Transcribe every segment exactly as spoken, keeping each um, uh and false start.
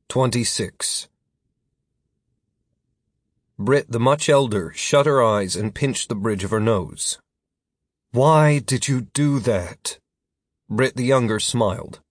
twenty-six. Britt, the much elder, shut her eyes and pinched the bridge of her nose. "Why did you do that?" Britt the younger smiled.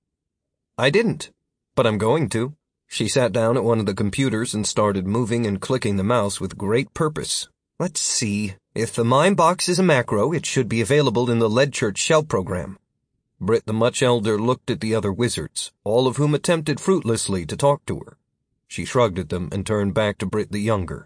"I didn't, but I'm going to." She sat down at one of the computers and started moving and clicking the mouse with great purpose. Let's see. If the mime box is a macro, it should be available in the Leadchurch shell program. Britt the much elder looked at the other wizards, all of whom attempted fruitlessly to talk to her. She shrugged at them and turned back to Britt the younger.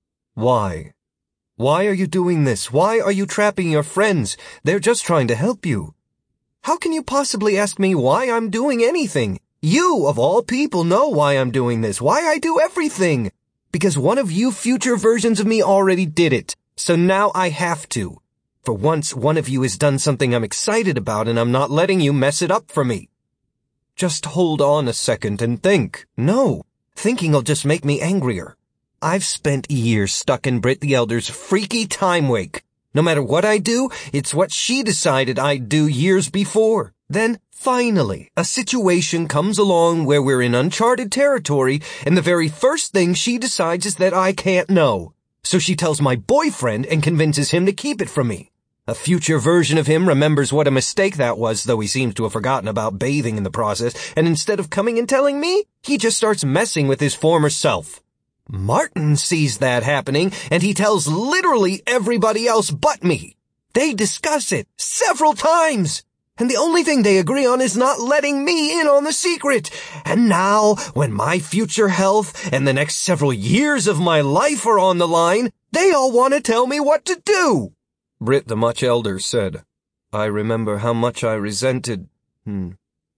"Why? Why are you doing this? Why are you trapping your friends? They're just trying to help you." "How can you possibly ask me why I'm doing anything? You, of all people, know why I'm doing this, why I do everything. Because one of you future versions of me already did it, so now I have to. For once, one of you has done something I'm excited about, and I'm not letting you mess it up for me." "Just hold on a second and think." "No, thinking'll just make me angrier. I've spent years stuck in Britt the Elder's freaky time wake. No matter what I do, it's what she decided I'd do years before. Then, finally, a situation comes along where we're in uncharted territory, and the very first thing she decides is that I can't know. So she tells my boyfriend and convinces him to keep it from me. A future version of him remembers what a mistake that was, though he seems to have forgotten about bathing in the process, and instead of coming and telling me, he just starts messing with his former self. Martin sees that happening, and he tells literally everybody else but me. They discuss it several times, and the only thing they agree on is not letting me in on the secret. And now, when my future health and the next several years of my life are on the line, they all want to tell me what to do." Britt the much elder said, "I remember how much I resented, hmm,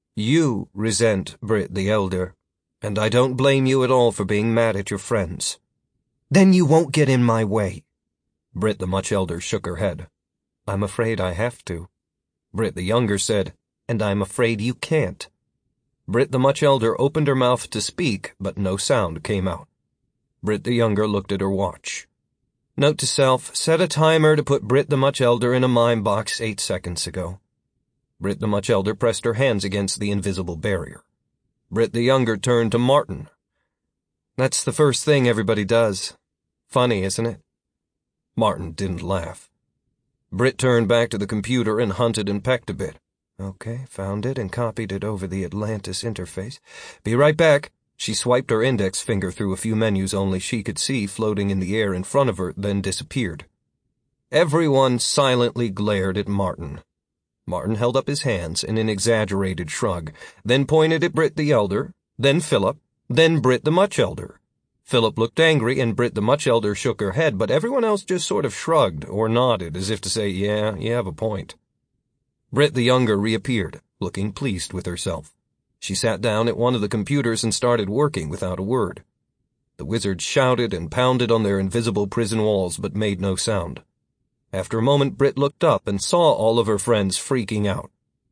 you resent Britt the elder. And I don't blame you at all for being mad at your friends." "Then you won't get in my way." Britt the much elder shook her head. "I'm afraid I have to." Britt the younger said, "And I'm afraid you can't." Britt the much elder opened her mouth to speak, but no sound came out. Britt the younger looked at her watch. Note to self, set a timer to put Britt the much elder in a mime box eight seconds ago. Britt the much elder pressed her hands against the invisible barrier. Britt the younger turned to Martin. "That's the first thing everybody does. Funny, isn't it?" Martin didn't laugh. Britt turned back to the computer and hunted and pecked a bit. "Okay, found it and copied it over the Atlantis interface. Be right back." She swiped her index finger through a few menus only she could see floating in the air in front of her, then disappeared. Everyone silently glared at Martin. Martin held up his hands in an exaggerated shrug, then pointed at Britt the elder, then Philip, then Britt the much elder. Philip looked angry and Britt the much elder shook her head, but everyone else just sort of shrugged or nodded as if to say, "Yeah, you have a point." Britt the younger reappeared, looking pleased with herself. She sat down at one of the computers and started working without a word. The wizards shouted and pounded on their invisible prison walls but made no sound. After a moment, Britt looked up and saw all of her friends freaking out.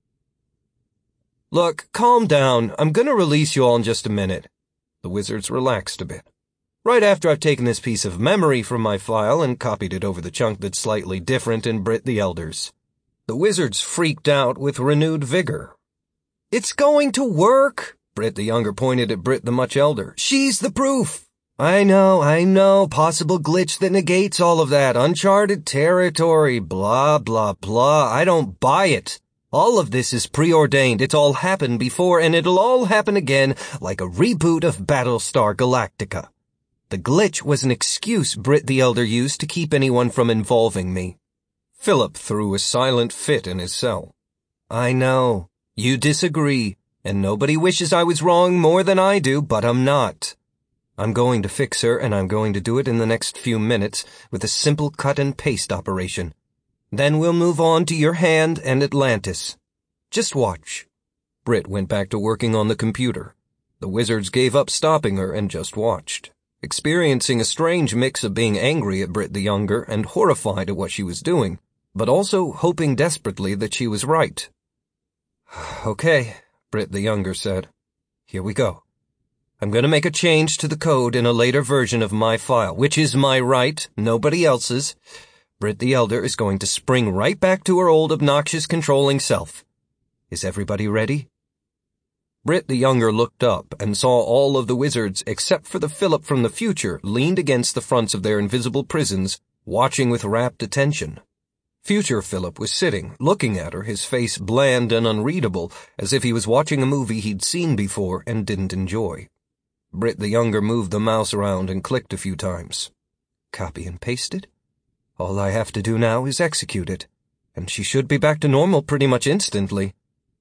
"Look, calm down. I'm gonna release you all in just a minute." The wizards relaxed a bit. "Right after I've taken this piece of memory from my file and copied it over the chunk that's slightly different in Britt the elder's." The wizards freaked out with renewed vigor. "It's going to work!" Britt the younger pointed at Britt the much elder. "She's the proof!" "I know, I know, possible glitch that negates all of that, uncharted territory, blah, blah, blah. I don't buy it. All of this is preordained, it's all happened before, and it'll all happen again, like a reboot of Battlestar Galactica. The glitch was an excuse Britt the elder used to keep anyone from involving me." Philip threw a silent fit in his cell. "I know. You disagree, and nobody wishes I was wrong more than I do, but I'm not. I'm going to fix her, and I'm going to do it in the next few minutes with a simple cut-and-paste operation. Then we'll move on to your hand and Atlantis. Just watch." Britt went back to working on the computer. The wizards gave up stopping her and just watched, experiencing a strange mix of being angry at Britt the younger and horrified at what she was doing, but also hoping desperately that she was right. "Okay," Britt the younger said. "Here we go. I'm going to make a change to the code in a later version of my file, which is my right, nobody else's. Britt the elder is going to spring right back to her old obnoxious controlling self. Is everybody ready?" Britt the younger looked up and saw all of the wizards except for the Philip from the future leaned against the fronts of their invisible prisons, watching with rapt attention. Future Philip was sitting, looking at her, his face bland and unreadable, as if he was watching a movie he'd seen before and didn't enjoy. Britt the younger moved the mouse around and clicked a few times. Copy and pasted. All I have to do now is execute it, and she should be back to normal pretty much instantly.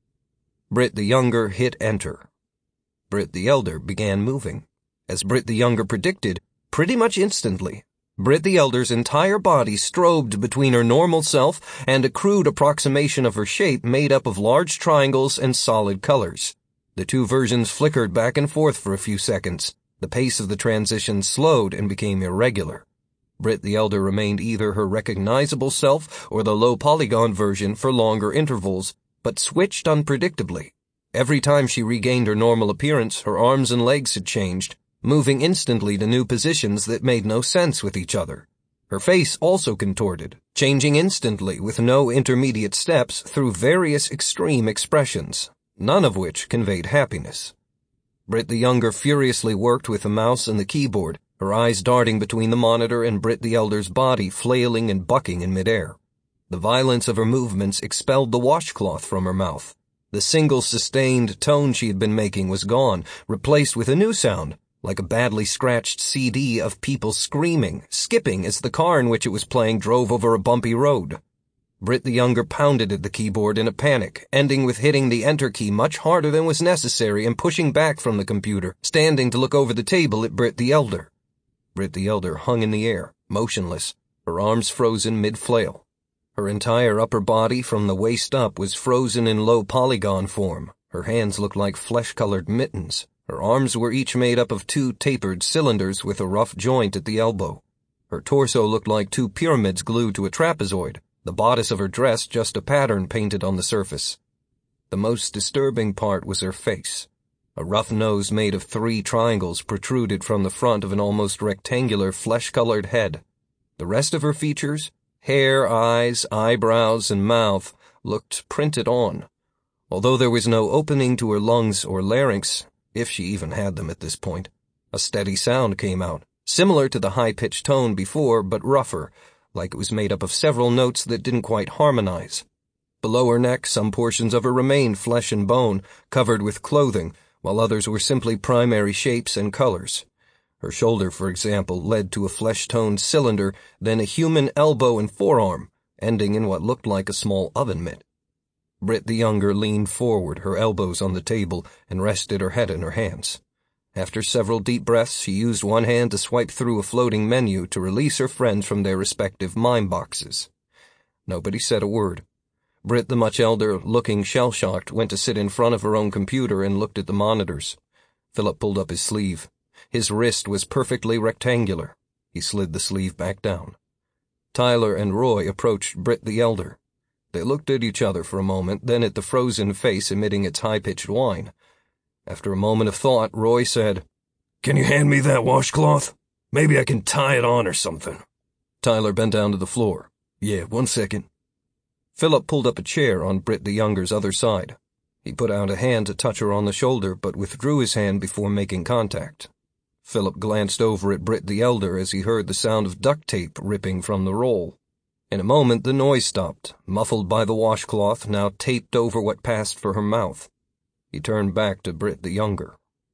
Britt the younger hit enter. Britt the elder began moving. As Britt the younger predicted, pretty much instantly, Britt the elder's entire body strobed between her normal self and a crude approximation of her shape made up of large triangles and solid colors. The two versions flickered back and forth for a few seconds. The pace of the transition slowed and became irregular. Britt the elder remained either her recognizable self or the low polygon version for longer intervals, but switched unpredictably. Every time she regained her normal appearance, her arms and legs had changed, moving instantly to new positions that made no sense with each other. Her face also contorted, changing instantly with no intermediate steps through various extreme expressions, none of which conveyed happiness. Britt the younger furiously worked with the mouse and the keyboard, her eyes darting between the monitor and Britt the elder's body flailing and bucking in midair. The violence of her movements expelled the washcloth from her mouth. The single sustained tone she had been making was gone, replaced with a new sound, like a badly scratched C D of people screaming, skipping as the car in which it was playing drove over a bumpy road. Britt the younger pounded at the keyboard in a panic, ending with hitting the enter key much harder than was necessary and pushing back from the computer, standing to look over the table at Britt the elder. Britt the elder hung in the air, motionless, her arms frozen mid-flail. Her entire upper body from the waist up was frozen in low polygon form. Her hands looked like flesh-colored mittens. Her arms were each made up of two tapered cylinders with a rough joint at the elbow. Her torso looked like two pyramids glued to a trapezoid, the bodice of her dress just a pattern painted on the surface. The most disturbing part was her face. A rough nose made of three triangles protruded from the front of an almost rectangular flesh-colored head. The rest of her features, hair, eyes, eyebrows, and mouth, looked printed on. Although there was no opening to her lungs or larynx, if she even had them at this point, a steady sound came out, similar to the high-pitched tone before, but rougher, like it was made up of several notes that didn't quite harmonize. Below her neck, some portions of her remained flesh and bone, covered with clothing, while others were simply primary shapes and colors. Her shoulder, for example, led to a flesh-toned cylinder, then a human elbow and forearm, ending in what looked like a small oven mitt. Britt the younger leaned forward, her elbows on the table, and rested her head in her hands. After several deep breaths, she used one hand to swipe through a floating menu to release her friends from their respective mime boxes. Nobody said a word. Britt the much elder, looking shell-shocked, went to sit in front of her own computer and looked at the monitors. Philip pulled up his sleeve. His wrist was perfectly rectangular. He slid the sleeve back down. Tyler and Roy approached Britt the elder. They looked at each other for a moment, then at the frozen face emitting its high-pitched whine. After a moment of thought, Roy said, "Can you hand me that washcloth? Maybe I can tie it on or something." Tyler bent down to the floor. "Yeah, one second." Philip pulled up a chair on Britt the younger's other side. He put out a hand to touch her on the shoulder, but withdrew his hand before making contact. Philip glanced over at Britt the elder as he heard the sound of duct tape ripping from the roll. In a moment the noise stopped, muffled by the washcloth now taped over what passed for her mouth. He turned back to Britt the younger.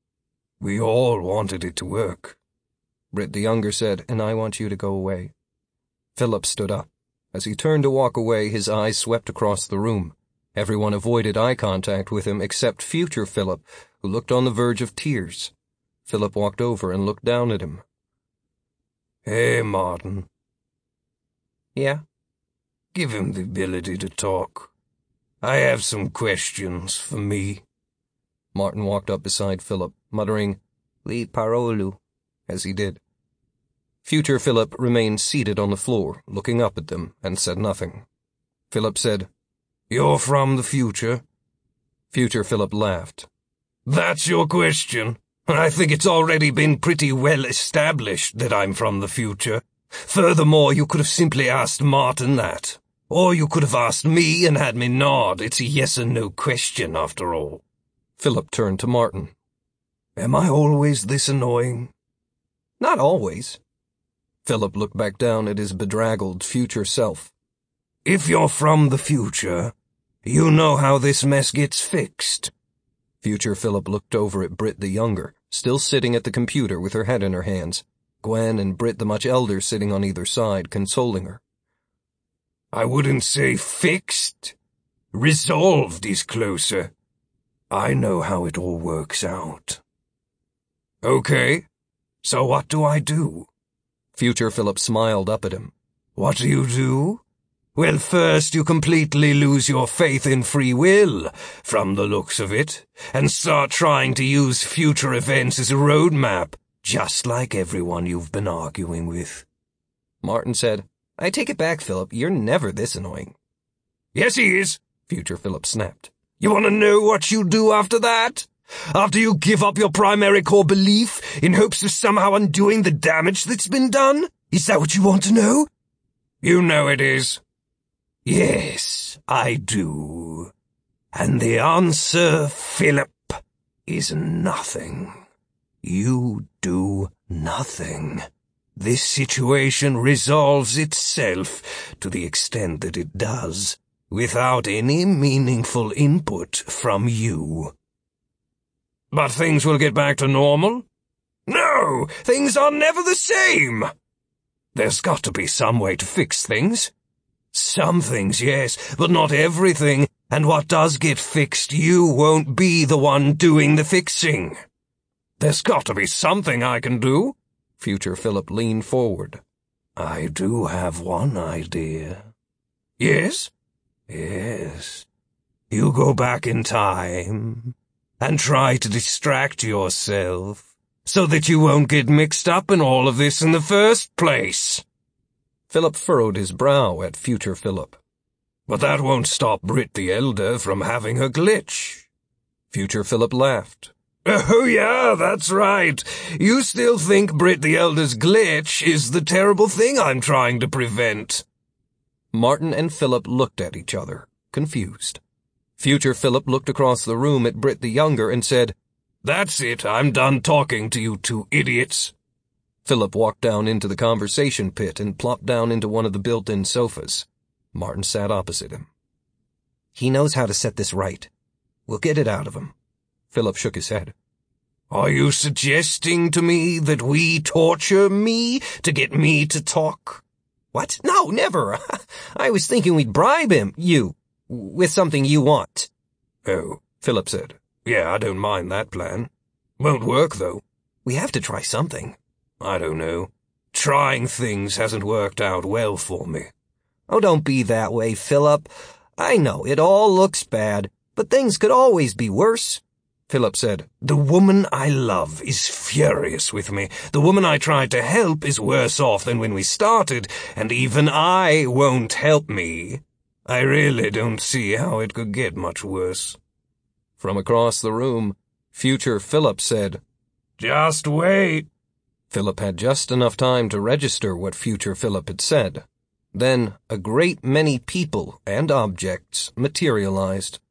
"We all wanted it to work," Britt the younger said, "and I want you to go away." Philip stood up. As he turned to walk away, his eyes swept across the room. Everyone avoided eye contact with him except future Philip, who looked on the verge of tears. Philip walked over and looked down at him. "Hey, Martin." "Yeah?" "Give him the ability to talk. I have some questions for me." Martin walked up beside Philip, muttering, "Li parolu," as he did. Future Philip remained seated on the floor, looking up at them, and said nothing. Philip said, "You're from the future?" Future Philip laughed. "That's your question? I think it's already been pretty well established that I'm from the future. Furthermore, you could have simply asked Martin that. Or you could have asked me and had me nod. It's a yes or no question, after all." Philip turned to Martin. Am I always this annoying? Not always. Philip looked back down at his bedraggled future self. If you're from the future, you know how this mess gets fixed. Future Philip looked over at Britt the younger, still sitting at the computer with her head in her hands. Gwen and Britt the much elder sitting on either side, consoling her. I wouldn't say fixed. Resolved is closer. I know how it all works out. Okay, so what do I do? Future Philip smiled up at him. What do you do? Well, first you completely lose your faith in free will, from the looks of it, and start trying to use future events as a roadmap, just like everyone you've been arguing with. Martin said, I take it back, Philip. You're never this annoying. Yes, he is, Future Philip snapped. You want to know what you do after that? After you give up your primary core belief in hopes of somehow undoing the damage that's been done? Is that what you want to know? You know it is. Yes, I do. And the answer, Philip, is nothing. You do nothing. This situation resolves itself to the extent that it does, without any meaningful input from you. But things will get back to normal? No, things are never the same. There's got to be some way to fix things. Some things, yes, but not everything, and what does get fixed, you won't be the one doing the fixing. There's got to be something I can do. Future Philip leaned forward. I do have one idea. Yes? Yes. You go back in time and try to distract yourself so that you won't get mixed up in all of this in the first place. Philip furrowed his brow at Future Philip. But that won't stop Britt the Elder from having her glitch. Future Philip laughed. Oh yeah, that's right. You still think Britt the Elder's glitch is the terrible thing I'm trying to prevent. Martin and Philip looked at each other, confused. Future Philip looked across the room at Britt the younger and said, That's it, I'm done talking to you two idiots. Philip walked down into the conversation pit and plopped down into one of the built-in sofas. Martin sat opposite him. He knows how to set this right. We'll get it out of him. Philip shook his head. Are you suggesting to me that we torture me to get me to talk? What? No, never. I was thinking we'd bribe him, you, with something you want. Oh, Philip said. Yeah, I don't mind that plan. Won't work, though. We have to try something. I don't know. Trying things hasn't worked out well for me. Oh, don't be that way, Philip. I know it all looks bad, but things could always be worse. Philip said, The woman I love is furious with me. The woman I tried to help is worse off than when we started, and even I won't help me. I really don't see how it could get much worse. From across the room, Future Philip said, Just wait. Philip had just enough time to register what Future Philip had said. Then a great many people and objects materialized.